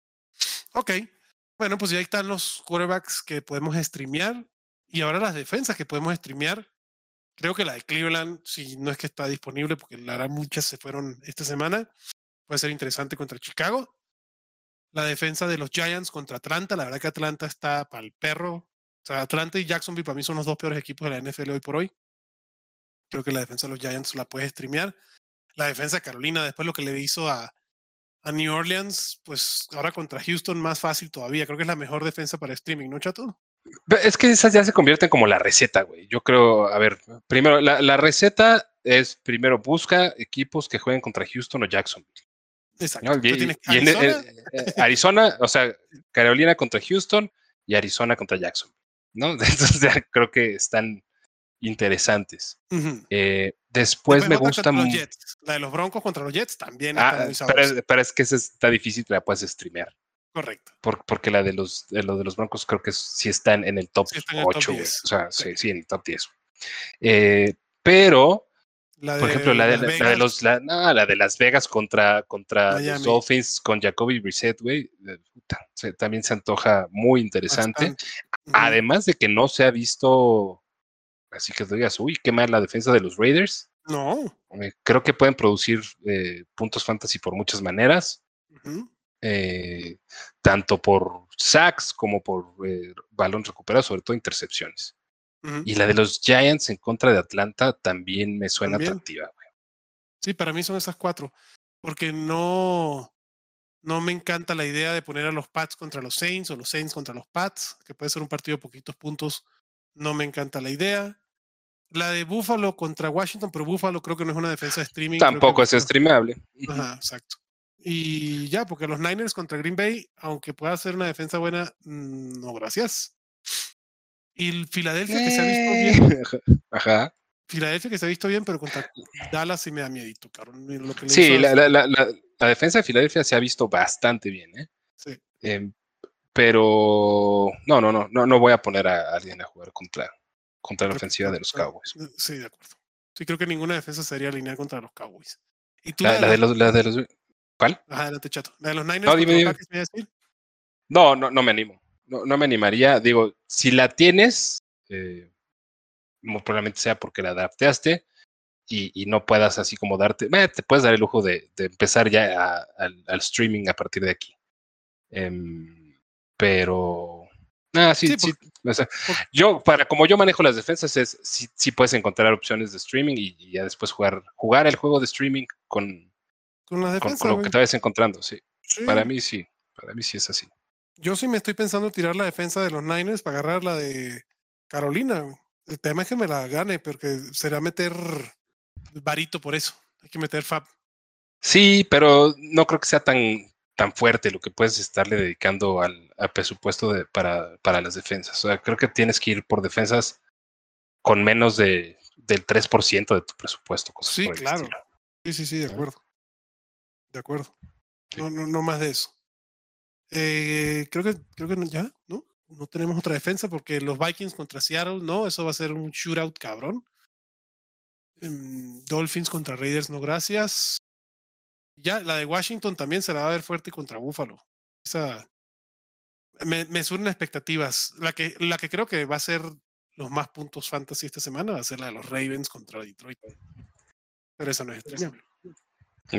ok, bueno, pues ya están los quarterbacks que podemos streamear y ahora las defensas que podemos streamear. Creo que la de Cleveland, si no es que está disponible, porque la verdad muchas se fueron esta semana, puede ser interesante contra Chicago. La defensa de los Giants contra Atlanta, la verdad que Atlanta está para el perro. O sea, Atlanta y Jacksonville para mí son los dos peores equipos de la N F L hoy por hoy. Creo que la defensa de los Giants la puedes streamear. La defensa de Carolina, después lo que le hizo a, a New Orleans, pues ahora contra Houston más fácil todavía. Creo que es la mejor defensa para streaming, ¿no, Chato? Es que esas ya se convierten como la receta, güey. Yo creo, a ver, primero, la, la receta es, primero, busca equipos que jueguen contra Houston o Jacksonville. Exacto. ¿No? Y, ¿Tú tienes y Arizona? En, eh, eh, Arizona, o sea, Carolina contra Houston y Arizona contra Jacksonville, ¿no? Entonces ya creo que están interesantes. Uh-huh. eh, después, después me gusta... Los Jets. La de los Broncos contra los Jets también ah, está muy sabrosa. Pero, pero es que esa está difícil que la puedas streamear. Correcto. Por, porque la de los de, lo de los Broncos creo que sí está en, en el top sí ocho, güey. O sea, sí. sí, sí, en el top diez. Eh, pero, la por ejemplo, la de, la, la de los la, no, la de Las Vegas contra, contra los Dolphins con Jacoby Brissett, güey, se, también se antoja muy interesante. Uh-huh. Además de que no se ha visto, así que digas, uy, qué mal la defensa de los Raiders. No. Eh, creo que pueden producir eh, puntos fantasy por muchas maneras. Uh-huh. Eh, tanto por sacks como por eh, balón recuperado, sobre todo intercepciones. Uh-huh. Y la de los Giants en contra de Atlanta también me suena ¿También? atractiva. Güey. Sí, para mí son esas cuatro, porque no, no me encanta la idea de poner a los Pats contra los Saints o los Saints contra los Pats, que puede ser un partido de poquitos puntos, no me encanta la idea. La de Buffalo contra Washington, pero Buffalo creo que no es una defensa de streaming. Tampoco es streamable. Ajá, exacto. Y ya, porque los Niners contra Green Bay, aunque pueda ser una defensa buena, no, gracias. Y Filadelfia, que se ha visto bien. Ajá. Filadelfia, que se ha visto bien, pero contra Dallas sí me da miedito, cabrón. Lo que le sí, la, la, la, la, la defensa de Filadelfia se ha visto bastante bien, ¿eh? Sí. Eh, pero no, no, no, no, no voy a poner a alguien a jugar contra, contra la ofensiva de los Cowboys. Sí, de acuerdo. Sí, creo que ninguna defensa sería alineada contra los Cowboys. ¿Y tú la, la, de los, la de los ¿Cuál? Ajá, adelante, Chato. ¿La de los Niners? No, dime, dime. Los Packers, decir? No, no, no me animo. No, no me animaría. Digo, si la tienes, eh, muy probablemente sea porque la adaptaste y, y no puedas así como darte. Eh, te puedes dar el lujo de, de empezar ya a, a, al streaming a partir de aquí. Eh, pero. Ah, sí, sí. sí o sea, yo, para como yo manejo las defensas, es sí, sí puedes encontrar opciones de streaming y, y ya después jugar, jugar el juego de streaming con. Con, la defensa, con, con lo que te vayas encontrando, sí. sí. Para mí sí, para mí sí es así. Yo sí me estoy pensando tirar la defensa de los Niners para agarrar la de Carolina. El tema es que me la gane, porque será meter varito por eso. Hay que meter Fab. Sí, pero no creo que sea tan, tan fuerte lo que puedes estarle dedicando al, al presupuesto de, para, para las defensas. O sea, creo que tienes que ir por defensas con menos de, del tres por ciento de tu presupuesto. Cosas Sí, por el claro. estilo. Sí, sí, sí, de ¿no? acuerdo. De acuerdo. Sí. No, no, no más de eso. Eh, creo que, creo que no, ya, ¿no? No tenemos otra defensa porque los Vikings contra Seattle, no, eso va a ser un shootout cabrón. Um, Dolphins contra Raiders, no gracias. Ya, la de Washington también se la va a ver fuerte contra Buffalo. Esa me, me suenan expectativas. La que, la que creo que va a ser los más puntos fantasy esta semana va a ser la de los Ravens contra Detroit. Pero esa no es streamable. No.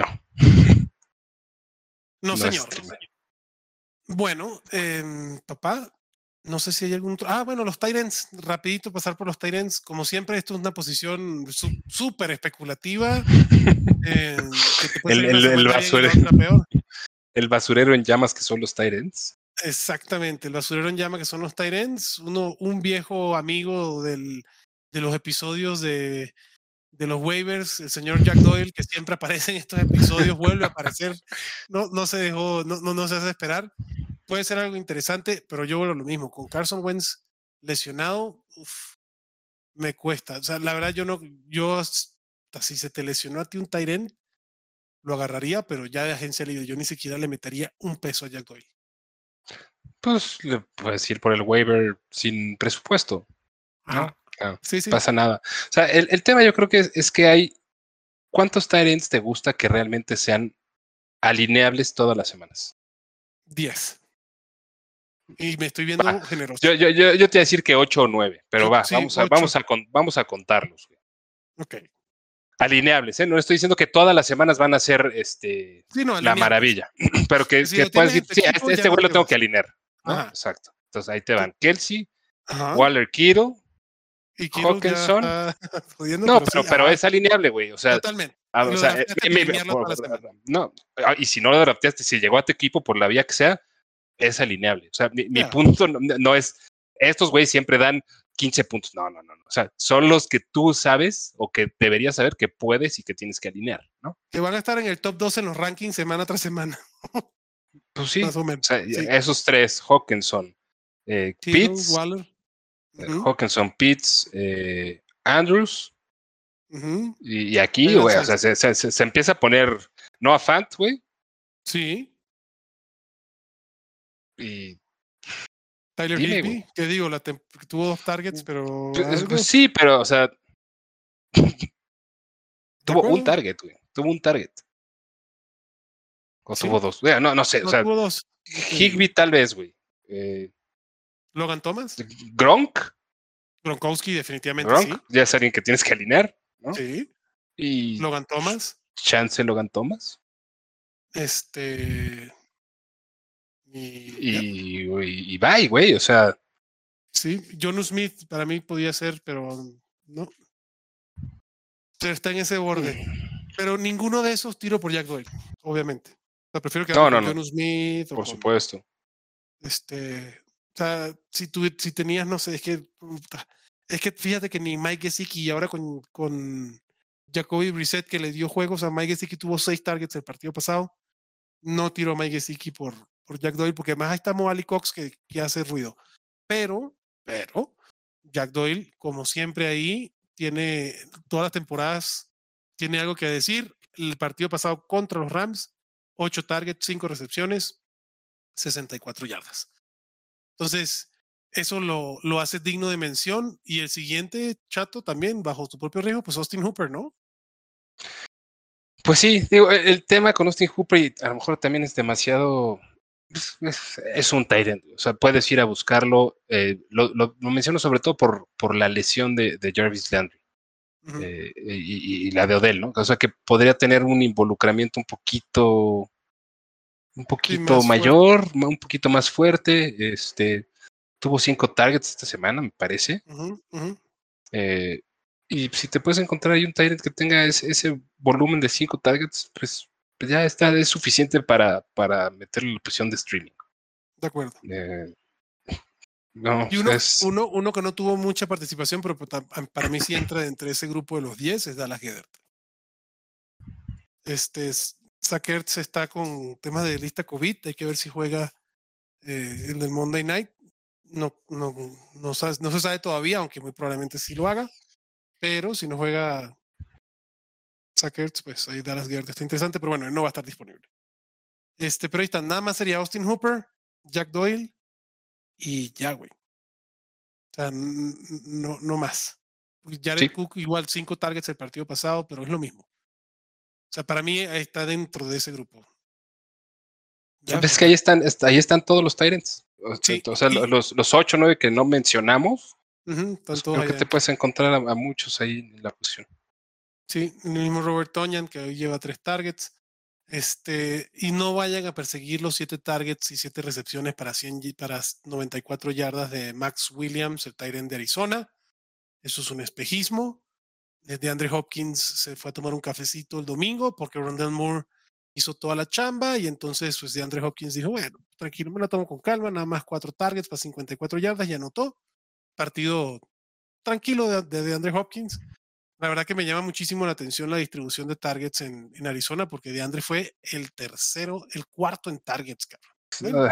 No, No señor. es- Bueno, eh, papá, no sé si hay algún otro. Ah, bueno, los Tyrants, rapidito pasar por los Tyrants. Como siempre, esto es una posición su- súper especulativa. eh, que te puede El, salir una el, el semana bien y la basurero, otra peor. el basurero en llamas que son los Tyrants. Exactamente, el basurero en llama que son los Tyrants. Uno, un viejo amigo del, de los episodios de, de los waivers, el señor Jack Doyle, que siempre aparece en estos episodios, vuelve a aparecer. No, no se dejó, no, no, no se hace esperar. Puede ser algo interesante, pero yo vuelvo a lo mismo. Con Carson Wentz lesionado, uf, me cuesta. O sea, la verdad, yo no, yo hasta si se te lesionó a ti un tight end, lo agarraría, pero ya de agencia libre, yo ni siquiera le metería un peso a Jack Doyle. Pues le puedes ir por el waiver sin presupuesto. ¿no? Ajá. No Sí, sí. pasa nada. O sea, el, el tema yo creo que es, es que hay. ¿Cuántos tight ends te gusta que realmente sean alineables todas las semanas? diez. Y me estoy viendo Va. generoso. Yo, yo, yo, yo te voy a decir que ocho o nueve, pero Yo- va, sí, vamos, a, ocho. vamos, a con, vamos a contarlos. Güey. Ok. Alineables, ¿eh? No estoy diciendo que todas las semanas van a ser este, Sí, no, la alineables. maravilla, pero que, Si que lo puedas tienes decir, en tu sí, equipo, este, ya este no güey lo te tengo vas. que alinear, ¿no? Ajá. Exacto. Entonces ahí te van Kelsey, Ajá. Waller Kittle, Y Kittle ya Hawkinson. está jodiendo, No, pero, pero, sí, pero ajá, es alineable, güey. O sea, totalmente. a- Y o lo sea, eh, drafteaste mi- para mi- alinearlo por- toda la semana. no, ah, y si no lo drafteaste, si llegó a tu equipo por la vía que sea, es alineable. O sea, mi, mi Ya. punto no, no es, estos güeyes siempre dan quince puntos. No, no, no, no. O sea, son los que tú sabes o que deberías saber que puedes y que tienes que alinear, ¿no? Que van a estar en el top dos en los rankings semana tras semana. Pues sí. Más o O menos. sea, Sí. esos tres, Hawkinson, eh, Kittle, Pitts, Waller. eh, Ujú, Hawkinson, Pitts, eh, Andrews, ujú. y, y aquí, Eran güey, o sea, seis. se, se, se empieza a poner Noah Fant, güey, Sí. y Tyler dime, güey. Higby, que digo, la tem- tuvo dos targets, pero Pues, algo. pues sí, pero, o sea, ¿De tuvo un acuerdo? target, güey. Tuvo un target. O Sí. tuvo dos. Güey, no, no sé. No, O sea, tuvo dos. No te digo. Higby tal vez, güey. Eh, Logan Thomas. Gronk. Gronkowski, definitivamente Gronk. sí. Ya es alguien que tienes que alinear, ¿no? Sí. Y Logan Thomas. Chance Logan Thomas. Este. Y. ya. Y, y, y bye, güey. O sea, Sí. Jonu Smith para mí podía ser, pero no. Pero está en ese borde. Pero ninguno de esos tiro por Jack Doyle, obviamente. O sea, prefiero quedarme no, no, con no. Jonu Smith o Por con supuesto. este. O sea, si tú si tenías, no sé, es que puta, es que fíjate que ni Mike Gesicki y ahora con, con Jacoby Brissett que le dio juegos a Mike Gesicki tuvo seis targets el partido pasado. No tiro a Mike Gesicki por, por Jack Doyle, porque además ahí está Mo Ali Cox que, que hace ruido. Pero, pero, Jack Doyle, como siempre ahí, tiene todas las temporadas, tiene algo que decir. El partido pasado contra los Rams, ocho targets, cinco recepciones, sesenta y cuatro yardas. Entonces, eso lo, lo hace digno de mención. Y el siguiente, Chato, también, bajo tu propio riesgo, pues Austin Hooper, ¿no? Pues sí, digo, el, el tema con Austin Hooper y a lo mejor también es demasiado. Es, es, es un tight end. O sea, puedes ir a buscarlo. Eh, lo, lo, lo menciono sobre todo por, por la lesión de, de Jarvis Landry. Uh-huh. Eh, y, y la de Odell, ¿no? O sea, que podría tener un involucramiento un poquito, un poquito Sí, mayor, fuerte. un poquito más fuerte. Este, tuvo cinco targets esta semana, me parece. Uh-huh, uh-huh. Eh, y si te puedes encontrar ahí un tight end que tenga ese, ese volumen de cinco targets, pues, pues ya está, es suficiente para, para meterle la presión de streaming. De acuerdo. Eh, no, y uno, es... uno, uno que no tuvo mucha participación, pero para mí sí entra entre ese grupo de los diez, es Dallas Goedert. Este, Zach Ertz está con temas de lista COVID, hay que ver si juega eh, el del Monday Night. No, no, no, sabe, no se sabe todavía, aunque muy probablemente sí lo haga, pero si no juega Zach Ertz, pues ahí Dallas Goedert está interesante, pero bueno, él no va a estar disponible. Este, pero ahí está, nada más sería Austin Hooper, Jack Doyle y ya, güey. O sea, no, no más. Jared sí. Cook igual cinco targets el partido pasado, pero es lo mismo. O sea, para mí está dentro de ese grupo. ¿Ya? Ves que ahí están, ahí están todos los Tyrants. Sí, o sea, y, los, los ocho o nueve que no mencionamos, uh-huh, pues creo que te puedes encontrar a, a muchos ahí en la posición. Sí, el mismo Robert Tonyan, que hoy lleva tres targets. Este, y no vayan a perseguir los siete targets y siete recepciones para, cien, para noventa y cuatro yardas de Max Williams, el tight end de Arizona. Eso es un espejismo. DeAndre Hopkins se fue a tomar un cafecito el domingo porque Rondale Moore hizo toda la chamba y entonces pues DeAndre Hopkins dijo, bueno, tranquilo, me la tomo con calma, nada más cuatro targets para cincuenta y cuatro yardas y anotó. Partido tranquilo de, de DeAndre Hopkins. La verdad que me llama muchísimo la atención la distribución de targets en, en Arizona porque DeAndre fue el tercero, el cuarto en targets, cabrón.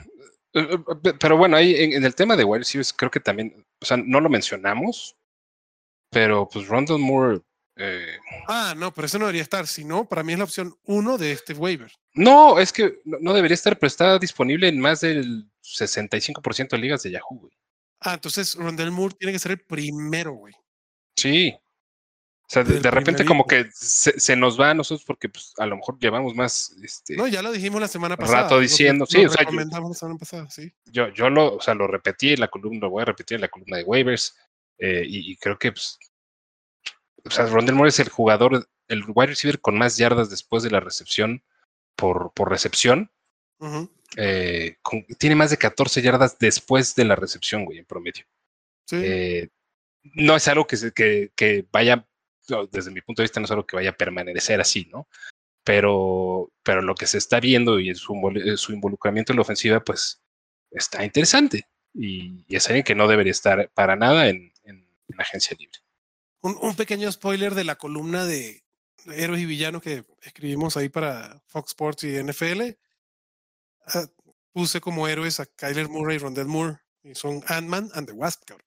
Uh, pero bueno, ahí en, en el tema de wide receivers creo que también, o sea, no lo mencionamos, pero pues Rondale Moore... Eh... Ah, no, pero eso no debería estar, sino para mí es la opción uno de este waiver. No, es que no, no debería estar, pero está disponible en más del sesenta y cinco por ciento de ligas de Yahoo, güey. Ah, entonces Rondale Moore tiene que ser el primero, güey. Sí. O sea, de, de repente como que se, se nos va a nosotros porque pues, a lo mejor llevamos más este no, ya lo dijimos la semana pasada. Rato diciendo, lo, sí, lo o sea, recomendamos yo, la semana pasada, sí. Yo, yo lo, o sea, lo repetí en la columna, lo voy a repetir en la columna de waivers eh, y, y creo que pues, o sea, Rondale Moore es el jugador, el wide receiver con más yardas después de la recepción por, por recepción. Uh-huh. Eh, con, tiene más de catorce yardas después de la recepción, güey, en promedio. Sí. Eh, no es algo que, se, que, que vaya, desde mi punto de vista, no es algo que vaya a permanecer así, ¿no? Pero, pero lo que se está viendo y su, su involucramiento en la ofensiva, pues está interesante. Y, y es alguien que no debería estar para nada en, en, en agencia libre. Un, un pequeño spoiler de la columna de héroes y villanos que escribimos ahí para Fox Sports y N F L. Uh, puse como héroes a Kyler Murray y Rondale Moore. Y son Ant-Man and the Wasp, cabrón.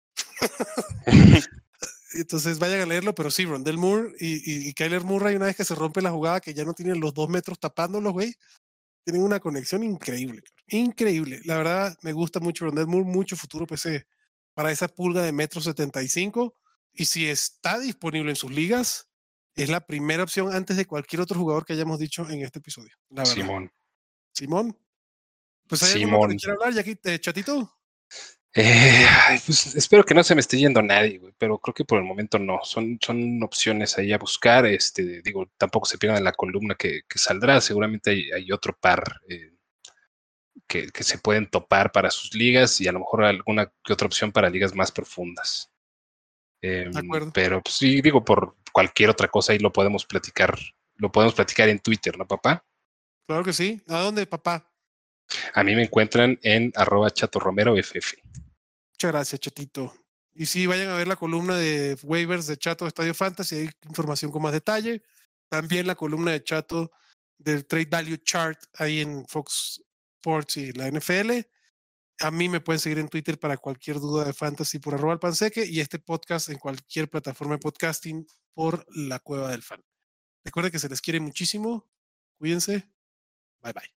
Entonces vayan a leerlo, pero sí, Rondale Moore y, y, y Kyler Murray, una vez que se rompe la jugada, que ya no tienen los dos metros tapándolos, güey, tienen una conexión increíble, cabrón. Increíble. La verdad, me gusta mucho Rondale Moore, mucho futuro P C para esa pulga de metro setenta y cinco. Y si está disponible en sus ligas, es la primera opción antes de cualquier otro jugador que hayamos dicho en este episodio. La verdad. Simón. Simón. Pues hay Simón. alguno que quiera hablar, ya aquí, eh, Chatito. Eh, pues espero que no se me esté yendo nadie, güey, pero creo que por el momento no. Son, son opciones ahí a buscar. Este, digo, tampoco se pierdan la columna que, que saldrá. Seguramente hay, hay otro par eh, que, que se pueden topar para sus ligas y a lo mejor alguna que otra opción para ligas más profundas. Eh, de acuerdo. Pero pues, sí, digo, por cualquier otra cosa ahí lo podemos platicar. Lo podemos platicar en Twitter, ¿no, papá? Claro que sí. ¿A dónde, papá? A mí me encuentran en arroba Chato Romero F F. Muchas gracias, Chatito. Y sí, vayan a ver la columna de waivers de Chato de Estadio Fantasy, hay información con más detalle. También la columna de Chato del Trade Value Chart ahí en Fox Sports y la N F L. A mí me pueden seguir en Twitter para cualquier duda de fantasy por arroba al panseque y este podcast en cualquier plataforma de podcasting por La Cueva del Fan. Recuerden que se les quiere muchísimo. Cuídense. Bye bye.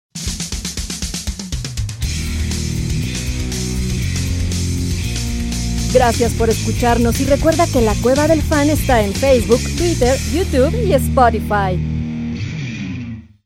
Gracias por escucharnos y recuerda que La Cueva del Fan está en Facebook, Twitter, YouTube y Spotify.